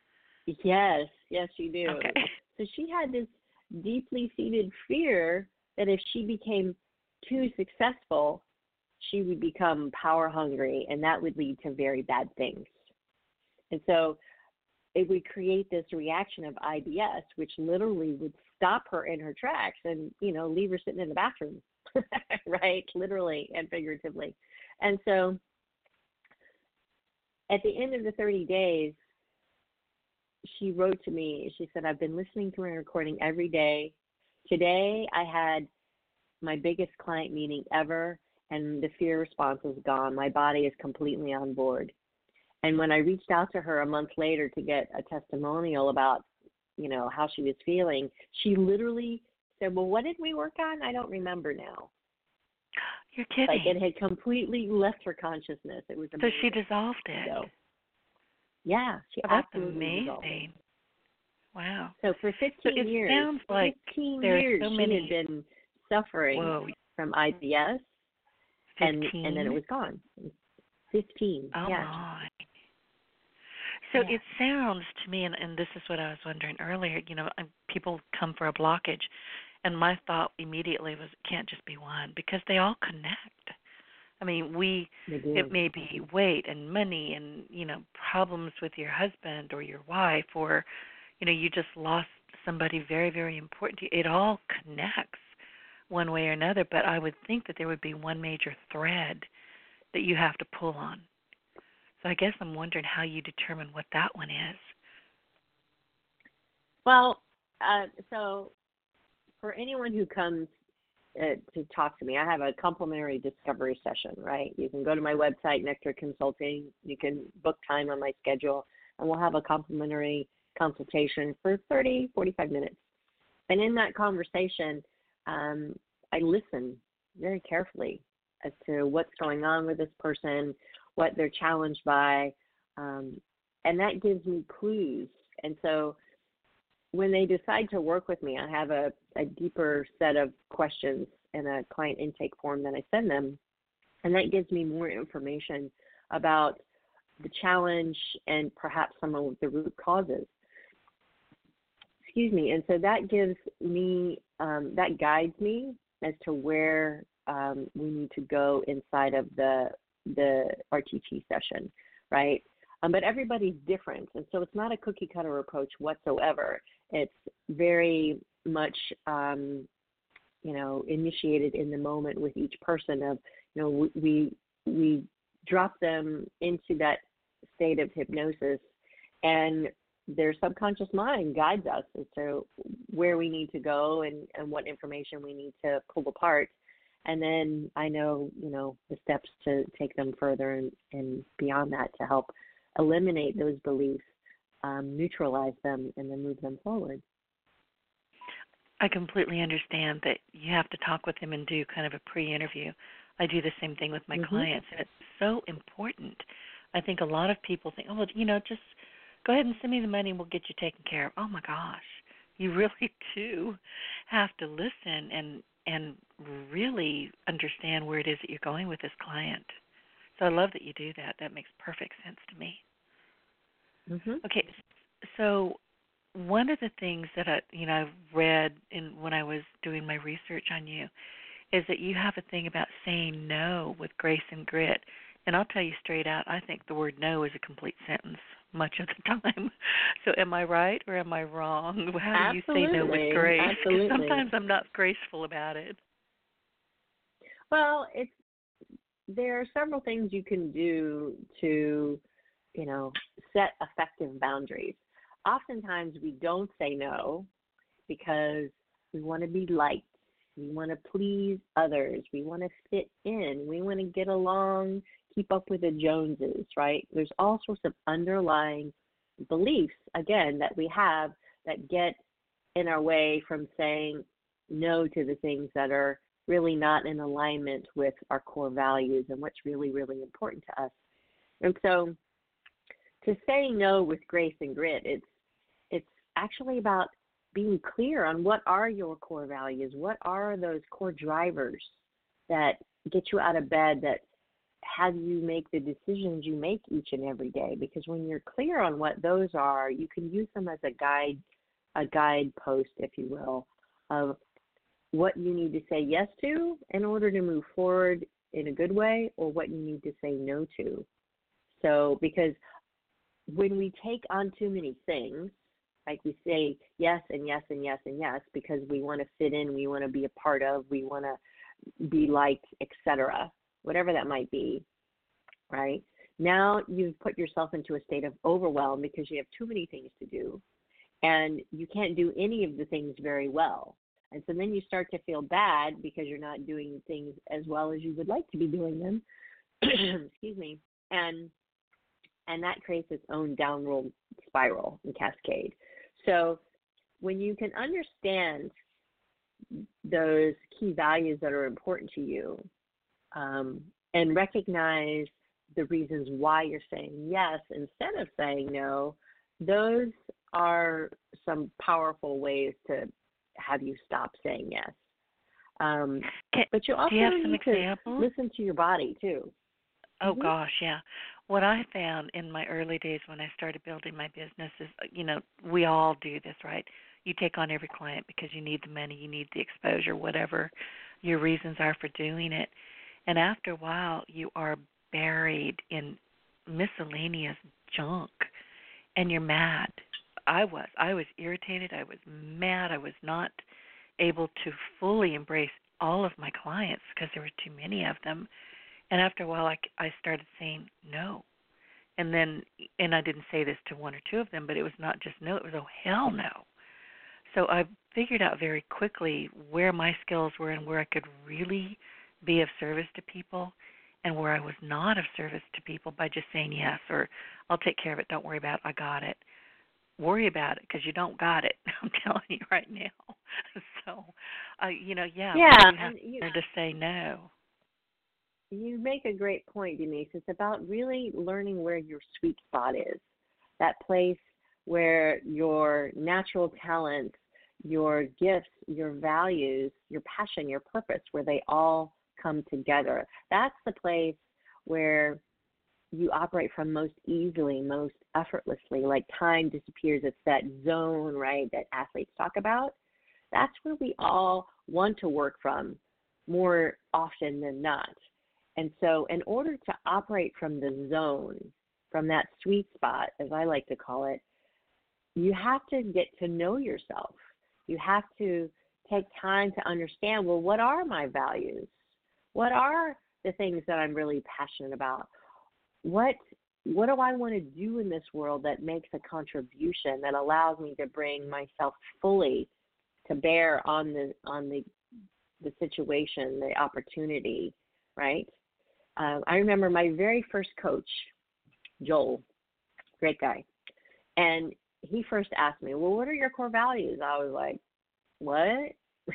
Yes, yes, you do. Okay. So she had this deeply seated fear that if she became too successful, she would become power hungry, and that would lead to very bad things. And so it would create this reaction of I B S, which literally would stop her in her tracks and, you know, leave her sitting in the bathroom, right? Literally and figuratively. And so at the end of the thirty days, she wrote to me. She said, I've been listening to my recording every day. Today I had my biggest client meeting ever, and the fear response is gone. My body is completely on board. And when I reached out to her a month later to get a testimonial about, you know, how she was feeling, she literally said, well, what did we work on? I don't remember now. You're kidding. Like, it had completely left her consciousness. It was amazing. So she dissolved it. So, yeah, she oh, absolutely that's amazing. dissolved it. Wow. So for fifteen so it years, sounds like fifteen there's years so she many... had been suffering Whoa. from I B S, and, fifteen? and then it was gone. fifteen, Oh, yeah. my. So yeah. it sounds to me, and, and this is what I was wondering earlier, you know, people come for a blockage, and my thought immediately was it can't just be one, because they all connect. I mean, we, it may be weight and money and, you know, problems with your husband or your wife, or, you know, you just lost somebody very, very important to you. It all connects one way or another, but I would think that there would be one major thread that you have to pull on. So I guess I'm wondering how you determine what that one is. Well, uh, so for anyone who comes uh, to talk to me, I have a complimentary discovery session, right? You can go to my website, Nectar Consulting. You can book time on my schedule, and we'll have a complimentary consultation for thirty, forty-five minutes. And in that conversation, um, I listen very carefully as to what's going on with this person, what they're challenged by, um, and that gives me clues. And so when they decide to work with me, I have a, a deeper set of questions and a client intake form that I send them, and that gives me more information about the challenge and perhaps some of the root causes. Excuse me. And so that gives me, um, that guides me as to where um, we need to go inside of the the R T T session, right? Um, but everybody's different, and so it's not a cookie cutter approach whatsoever. It's very much, um, you know, initiated in the moment with each person. Of, you know, we we drop them into that state of hypnosis, and their subconscious mind guides us as to where we need to go and, and what information we need to pull apart. And then I know, you know, the steps to take them further and, and beyond that to help eliminate those beliefs, um, neutralize them, and then move them forward. I completely understand that you have to talk with them and do kind of a pre-interview. I do the same thing with my Mm-hmm. clients, and it's so important. I think a lot of people think, oh, well, you know, just go ahead and send me the money and we'll get you taken care of. Oh, my gosh. You really do have to listen and and really understand where it is that you're going with this client. So I love that you do that. That makes perfect sense to me. Mm-hmm. Okay, so one of the things that I, you know, I've read in when I was doing my research on you is that you have a thing about saying no with grace and grit. And I'll tell you straight out, I think the word no is a complete sentence much of the time. So am I right or am I wrong? How do you Absolutely. say no with grace? Because Absolutely. sometimes I'm not graceful about it. Well, it's there are several things you can do to, you know, set effective boundaries. Oftentimes we don't say no because we want to be liked. We want to please others. We want to fit in. We want to get along, keep up with the Joneses, right? There's all sorts of underlying beliefs, again, that we have that get in our way from saying no to the things that are really not in alignment with our core values and what's really, really important to us. And so to say no with grace and grit, it's it's actually about being clear on what are your core values, what are those core drivers that get you out of bed, that have you make the decisions you make each and every day. Because when you're clear on what those are, you can use them as a guide, a guidepost, if you will, of what you need to say yes to in order to move forward in a good way, or what you need to say no to. So because when we take on too many things, like we say yes and yes and yes and yes because we want to fit in, we want to be a part of, we want to be liked, et cetera, whatever that might be, right? Now you've put yourself into a state of overwhelm because you have too many things to do, and you can't do any of the things very well. And so then you start to feel bad because you're not doing things as well as you would like to be doing them. Excuse me. And and that creates its own downward spiral and cascade. So when you can understand those key values that are important to you, um, and recognize the reasons why you're saying yes instead of saying no, those are some powerful ways to have you stop saying yes. Um, Can, but you also do you have some need examples? to listen to your body too. Oh, Mm-hmm. gosh, yeah. What I found in my early days when I started building my business is, you know, we all do this, right? You take on every client because you need the money, you need the exposure, whatever your reasons are for doing it. And after a while, you are buried in miscellaneous junk, and you're mad. I was. I was irritated. I was mad. I was not able to fully embrace all of my clients because there were too many of them. And after a while, I, I started saying no. And then, and I didn't say this to one or two of them, but it was not just no, it was, oh, hell no. So I figured out very quickly where my skills were and where I could really be of service to people and where I was not of service to people by just saying yes, or I'll take care of it, don't worry about it, I got it. Worry about it because you don't got it, I'm telling you right now. So, uh, you know, yeah, Yeah, you have and you, to say no. You make a great point, Denise. It's about really learning where your sweet spot is, that place where your natural talents, your gifts, your values, your passion, your purpose, where they all come together. That's the place where you operate from most easily, most effortlessly, like time disappears. It's that zone, right, that athletes talk about. That's where we all want to work from more often than not. And so in order to operate from the zone, from that sweet spot, as I like to call it, you have to get to know yourself. You have to take time to understand, well, what are my values? What are the things that I'm really passionate about? What what do I want to do in this world that makes a contribution, that allows me to bring myself fully to bear on the on the the situation, the opportunity, right? Um, I remember my very first coach, Joel, great guy, and he first asked me, well, what are your core values? I was like, what?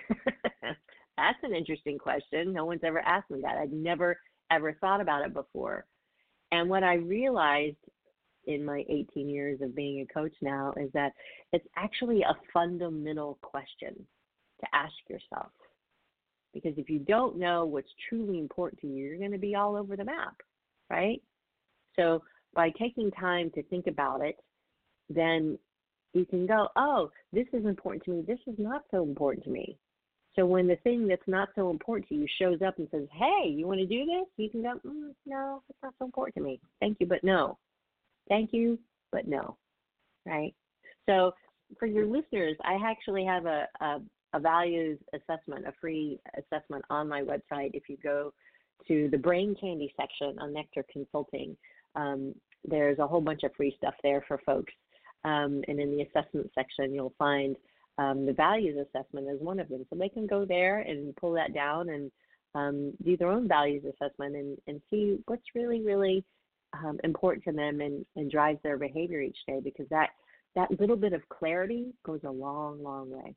That's an interesting question. No one's ever asked me that. I'd never, ever thought about it before. And what I realized in my eighteen years of being a coach now is that it's actually a fundamental question to ask yourself. Because if you don't know what's truly important to you, you're going to be all over the map, right? So by taking time to think about it, then you can go, oh, this is important to me. This is not so important to me. So when the thing that's not so important to you shows up and says, hey, you want to do this? You can go, mm, no, it's not so important to me. Thank you, but no. Thank you, but no, right? So for your listeners, I actually have a, a a values assessment, a free assessment on my website. If you go to the Brain Candy section on Nectar Consulting, um, there's a whole bunch of free stuff there for folks. Um, and in the assessment section, you'll find um, the values assessment as one of them. So they can go there and pull that down and um, do their own values assessment and, and see what's really, really um, important to them and, and drives their behavior each day, because that, that little bit of clarity goes a long, long way.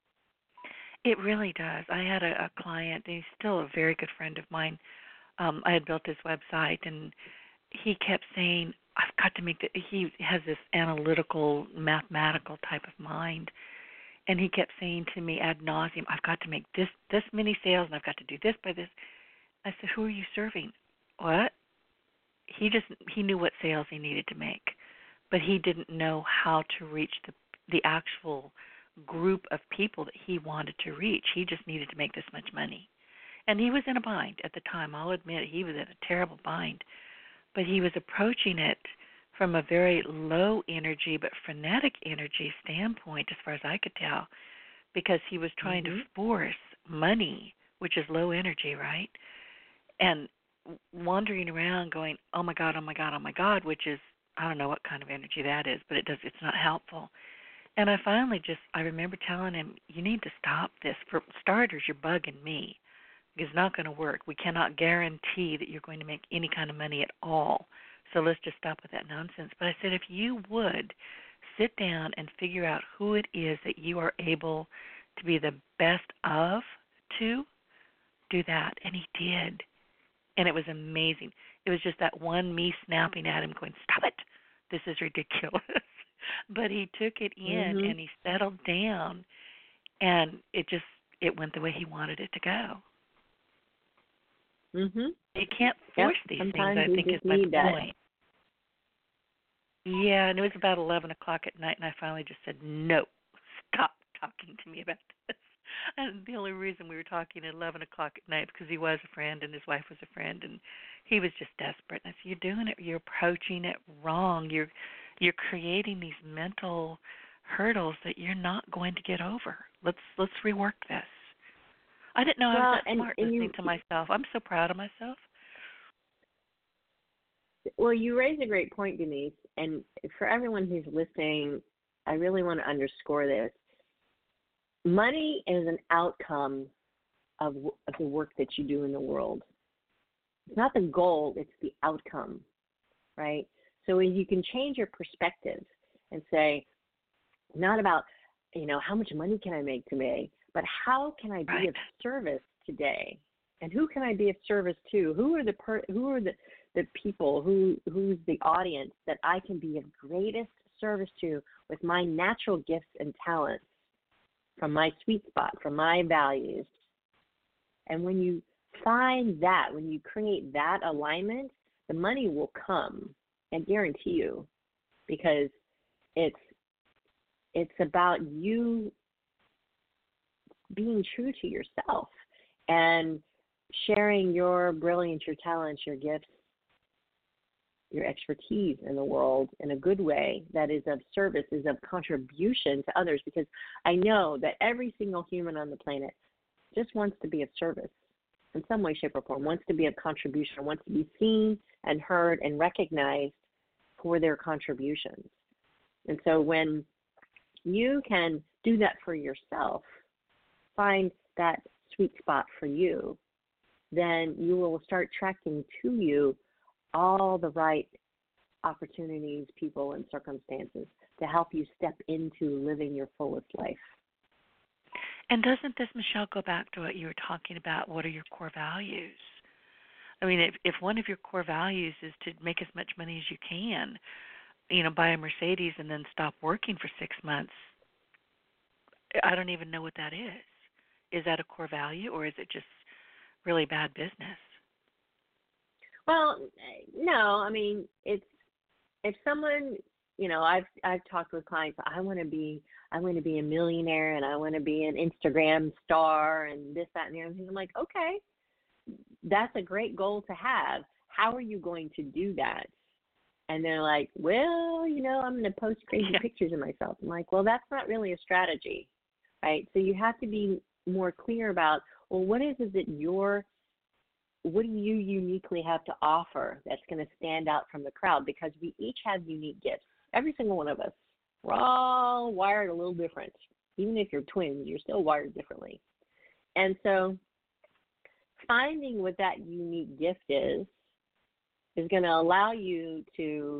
It really does. I had a, a client, and he's still a very good friend of mine. Um, I had built his website, and he kept saying, I've got to make the, he has this analytical, mathematical type of mind, and he kept saying to me ad nauseum, I've got to make this, this many sales, and I've got to do this by this. I said, who are you serving? What? He just, he knew what sales he needed to make, but he didn't know how to reach the the actual group of people that he wanted to reach. He just needed to make this much money. And he was in a bind at the time. I'll admit he was in a terrible bind. But he was approaching it from a very low energy but frenetic energy standpoint, as far as I could tell, because he was trying mm-hmm. to force money, which is low energy, right? And wandering around going, oh my God, oh my God, oh my God, which is, I don't know what kind of energy that is, but it does, it's not helpful. And I finally just, I remember telling him, you need to stop this. For starters, you're bugging me. It's not going to work. We cannot guarantee that you're going to make any kind of money at all. So let's just stop with that nonsense. But I said, if you would sit down and figure out who it is that you are able to be the best of to, do that. And he did. And it was amazing. It was just that one me snapping at him going, stop it. This is ridiculous. But he took it in mm-hmm. and he settled down, and it just, it went the way he wanted it to go. Mhm. You can't force yep. these Sometimes things, I think, is my that. point. Yeah, and it was about eleven o'clock at night, and I finally just said, no, stop talking to me about this. And the only reason we were talking at eleven o'clock at night because he was a friend and his wife was a friend, and he was just desperate. And I said, you're doing it, you're approaching it wrong. You're you're creating these mental hurdles that you're not going to get over. Let's let's rework this. I didn't know well, I was that and, smart and listening you, to myself. I'm so proud of myself. Well, you raise a great point, Denise. And for everyone who's listening, I really want to underscore this. Money is an outcome of, of the work that you do in the world. It's not the goal, it's the outcome, right? So you can change your perspective and say, not about, you know, how much money can I make today, but how can I be right. of service today? And who can I be of service to? Who are the per, who are the, the people, who who's the audience that I can be of greatest service to with my natural gifts and talents, from my sweet spot, from my values? And when you find that, when you create that alignment, the money will come, I guarantee you, because it's it's about you being true to yourself and sharing your brilliance, your talents, your gifts, your expertise in the world in a good way that is of service, is of contribution to others, because I know that every single human on the planet just wants to be of service in some way, shape, or form, wants to be of contribution, wants to be seen and heard and recognized for their contributions. And so when you can do that for yourself, find that sweet spot for you, then you will start attracting to you all the right opportunities, people, and circumstances to help you step into living your fullest life. And doesn't this, Michelle, go back to what you were talking about? What are your core values? I mean, if, if one of your core values is to make as much money as you can, you know, buy a Mercedes and then stop working for six months, I don't even know what that is. Is that a core value, or is it just really bad business? Well, no. I mean, it's if someone, you know, I've I've talked with clients. I want to be, I want to be a millionaire, and I want to be an Instagram star, and this, that, and the other thing. I'm like, okay, that's a great goal to have. How are you going to do that? And they're like, well, you know, I'm going to post crazy yeah. pictures of myself. I'm like, well, that's not really a strategy, right? So you have to be more clear about, well, what is it that you're, what do you uniquely have to offer that's going to stand out from the crowd? Because we each have unique gifts. Every single one of us. We're all wired a little different. Even if you're twins, you're still wired differently. And so finding what that unique gift is is going to allow you to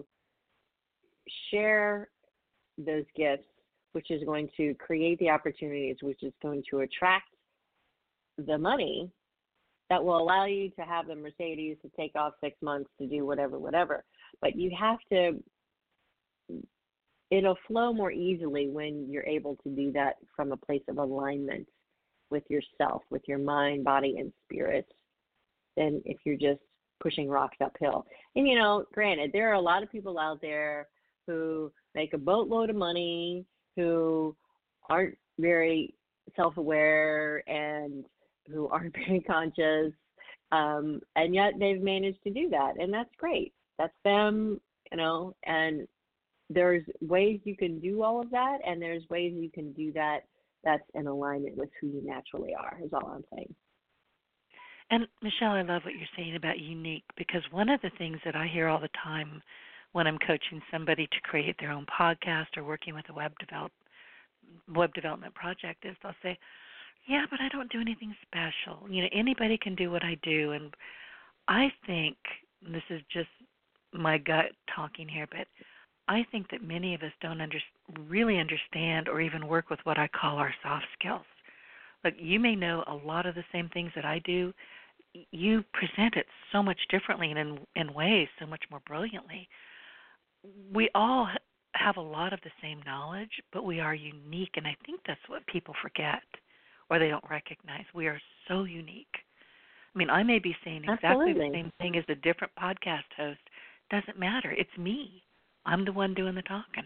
share those gifts, which is going to create the opportunities, which is going to attract the money that will allow you to have the Mercedes to take off six months to do whatever, whatever. But you have to, it'll flow more easily when you're able to do that from a place of alignment with yourself, with your mind, body, and spirit, than if you're just pushing rocks uphill. And, you know, granted, there are a lot of people out there who make a boatload of money, who aren't very self-aware and who aren't very conscious, um, and yet they've managed to do that, and that's great. That's them, you know, and there's ways you can do all of that, and there's ways you can do that that's in alignment with who you naturally are, is all I'm saying. And, Michelle, I love what you're saying about unique, because one of the things that I hear all the time when I'm coaching somebody to create their own podcast or working with a web develop, web development project is they'll say, yeah, but I don't do anything special. You know, anybody can do what I do. And I think, and this is just my gut talking here, but I think that many of us don't under, really understand or even work with what I call our soft skills. Look, you may know a lot of the same things that I do. You present it so much differently and in, in ways so much more brilliantly. We all have a lot of the same knowledge, but we are unique, and I think that's what people forget or they don't recognize. We are so unique. I mean, I may be saying exactly Absolutely. the same thing as a different podcast host. Doesn't matter. It's me. I'm the one doing the talking.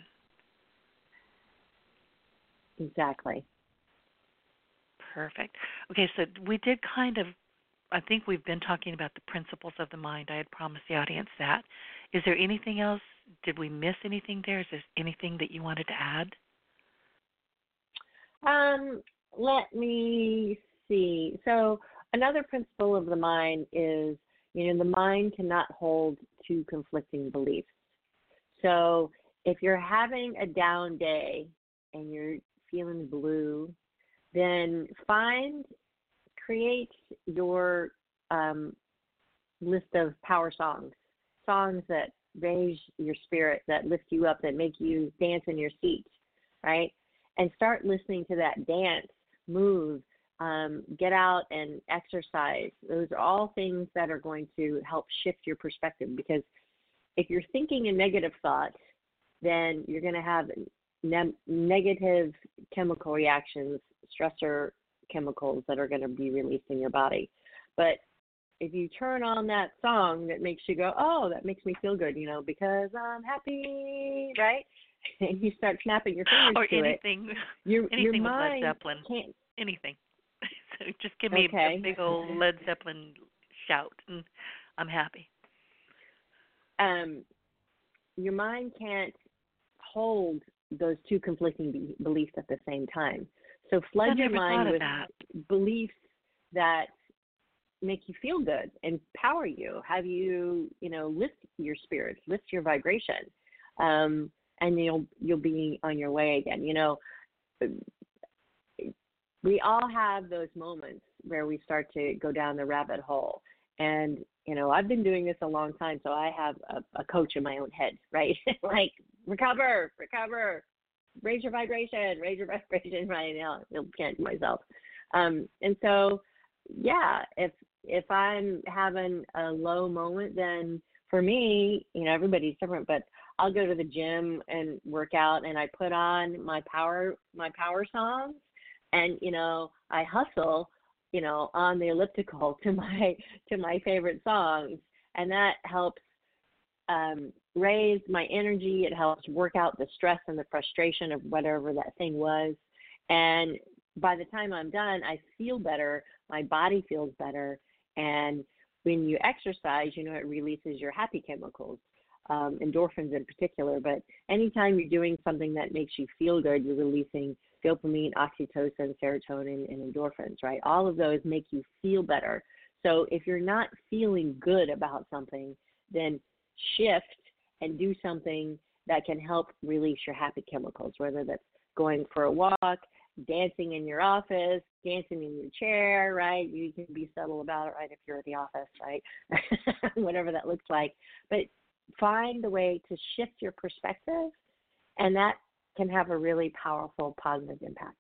Exactly. Perfect. Okay, so we did kind of, I think we've been talking about the principles of the mind. I had promised the audience that. Is there anything else? Did we miss anything there? Is there anything that you wanted to add? Um, let me see. So another principle of the mind is, you know, the mind cannot hold two conflicting beliefs. So if you're having a down day and you're feeling blue, then find, create your um, list of power songs, songs that raise your spirit, that lift you up, that make you dance in your seat, right? And start listening to that dance, move, um, get out and exercise. Those are all things that are going to help shift your perspective, because if you're thinking a negative thought, then you're going to have ne- negative chemical reactions, stressor chemicals that are going to be released in your body. But if you turn on that song that makes you go, oh, that makes me feel good, you know, because I'm happy, right? And you start snapping your fingers or to anything, it. Your, anything your with Led mind Zeppelin. Can't, anything. So just give me okay. a big old Led Zeppelin shout, and I'm happy. Um, your mind can't hold those two conflicting be- beliefs at the same time. So flood I your never mind thought of with that. beliefs that make you feel good, empower you, have you, you know, lift your spirits, lift your vibration, um, and you'll you'll be on your way again. You know, we all have those moments where we start to go down the rabbit hole. And, you know, I've been doing this a long time, so I have a, a coach in my own head, right? Like, recover, recover, raise your vibration, raise your vibration right now. I can't do myself. Um, and so, yeah, if if I'm having a low moment, then for me, you know, everybody's different, but I'll go to the gym and work out, and I put on my power my power songs, and, you know, I hustle, you know, on the elliptical to my to my favorite songs, and that helps um, raise my energy. It helps work out the stress and the frustration of whatever that thing was, and by the time I'm done, I feel better. My body feels better, and when you exercise, you know, it releases your happy chemicals, um, endorphins in particular. But anytime you're doing something that makes you feel good, you're releasing dopamine, oxytocin, serotonin, and endorphins, right? All of those make you feel better. So if you're not feeling good about something, then shift and do something that can help release your happy chemicals, whether that's going for a walk, dancing in your office, dancing in your chair, right? You can be subtle about it, right, if you're at the office, right? Whatever that looks like. But find a way to shift your perspective, and that can have a really powerful, positive impact.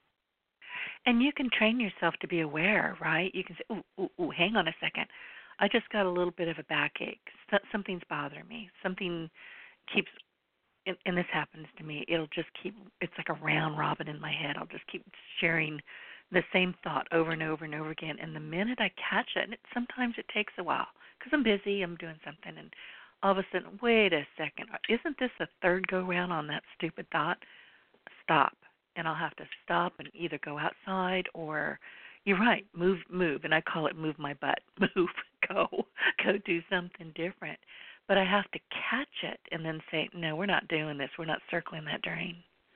And you can train yourself to be aware, right? You can say, ooh, ooh, ooh, hang on a second. I just got a little bit of a backache. Something's bothering me. Something keeps, and, and this happens to me, it'll just keep, it's like a round robin in my head. I'll just keep sharing the same thought over and over and over again. And the minute I catch it, and it, sometimes it takes a while because I'm busy, I'm doing something, and all of a sudden, wait a second, isn't this a third go-round on that stupid thought? Stop. And I'll have to stop and either go outside or, you're right, move, move. And I call it move my butt. Move, go, go do something different. But I have to catch it and then say, no, we're not doing this. We're not circling that drain.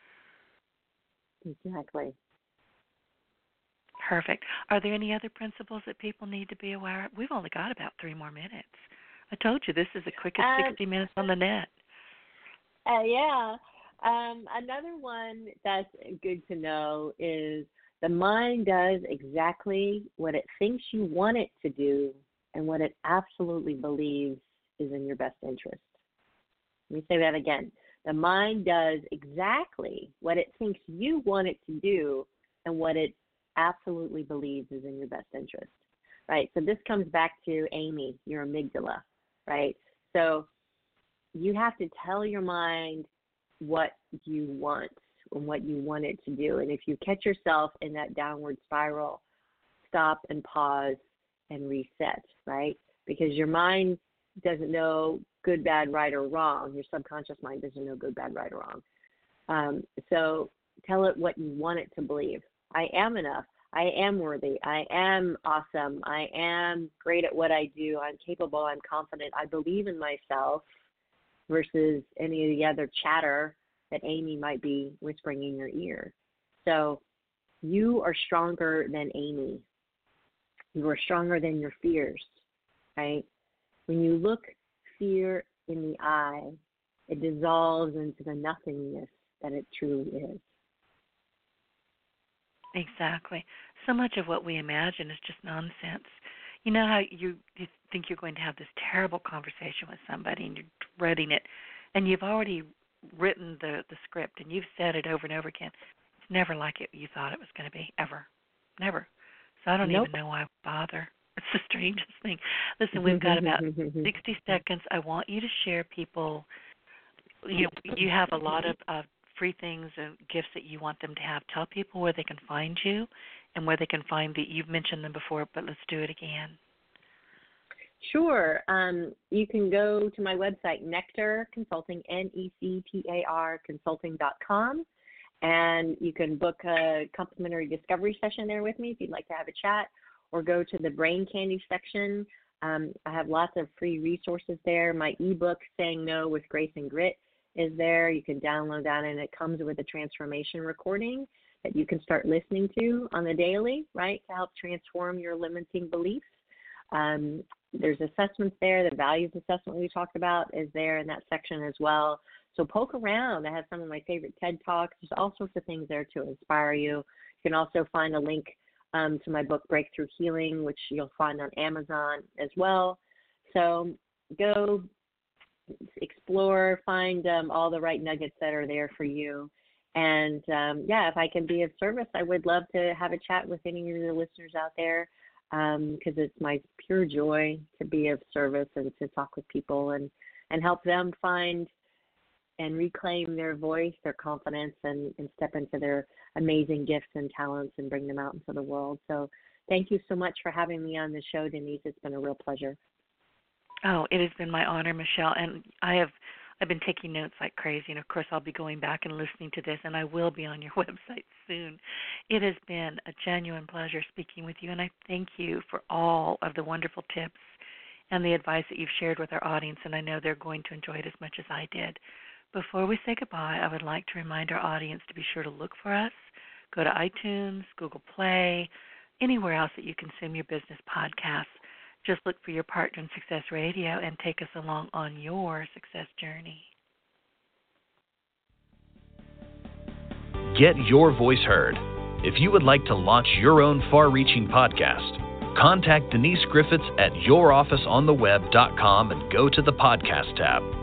Exactly. Perfect. Are there any other principles that people need to be aware of? We've only got about three more minutes. I told you this is the quickest um, sixty minutes on the net. Uh, yeah. Um, another one that's good to know is the mind does exactly what it thinks you want it to do and what it absolutely believes is in your best interest. Let me say that again. The mind does exactly what it thinks you want it to do and what it absolutely believes is in your best interest, right? So this comes back to Amy, your amygdala, right? So you have to tell your mind what you want and what you want it to do. And if you catch yourself in that downward spiral, stop and pause and reset, right? Because your mind doesn't know good, bad, right, or wrong. Your subconscious mind doesn't know good, bad, right, or wrong. Um, so tell it what you want it to believe. I am enough. I am worthy. I am awesome. I am great at what I do. I'm capable. I'm confident. I believe in myself, versus any of the other chatter that Amy might be whispering in your ear. So you are stronger than Amy. You are stronger than your fears, right? When you look fear in the eye, it dissolves into the nothingness that it truly is. Exactly. So much of what we imagine is just nonsense. You know how you, you think you're going to have this terrible conversation with somebody and you're dreading it, and you've already written the, the script and you've said it over and over again. It's never like it you thought it was going to be, ever. Never. So I don't nope. even know why I bother. It's the strangest thing. Listen, we've got about sixty seconds. I want you to share people. You know, you have a lot of uh, free things and gifts that you want them to have. Tell people where they can find you and where they can find the, you've mentioned them before, but let's do it again. Sure. Um, you can go to my website, Nectar Consulting, N E C T A R consulting dot com, and you can book a complimentary discovery session there with me if you'd like to have a chat, or go to the Brain Candy section. Um, I have lots of free resources there. My ebook, Saying No with Grace and Grit, is there. You can download that, and it comes with a transformation recording that you can start listening to on the daily, right, to help transform your limiting beliefs. Um, there's assessments there. The values assessment we talked about is there in that section as well. So poke around. I have some of my favorite TED Talks. There's all sorts of things there to inspire you. You can also find a link um, to my book, Breakthrough Healing, which you'll find on Amazon as well. So go explore, find um, all the right nuggets that are there for you. And, um, yeah, if I can be of service, I would love to have a chat with any of your listeners out there, because um, it's my pure joy to be of service and to talk with people and, and help them find and reclaim their voice, their confidence, and, and step into their amazing gifts and talents and bring them out into the world. So thank you so much for having me on the show, Denise. It's been a real pleasure. Oh, it has been my honor, Michelle, and I have I've been taking notes like crazy, and of course I'll be going back and listening to this, and I will be on your website soon. It has been a genuine pleasure speaking with you, and I thank you for all of the wonderful tips and the advice that you've shared with our audience, and I know they're going to enjoy it as much as I did. Before we say goodbye, I would like to remind our audience to be sure to look for us. Go to iTunes, Google Play, anywhere else that you consume your business podcasts. Just look for your Partner in Success Radio and take us along on your success journey. Get your voice heard. If you would like to launch your own far-reaching podcast, contact Denise Griffiths at your office on the web dot com and go to the podcast tab.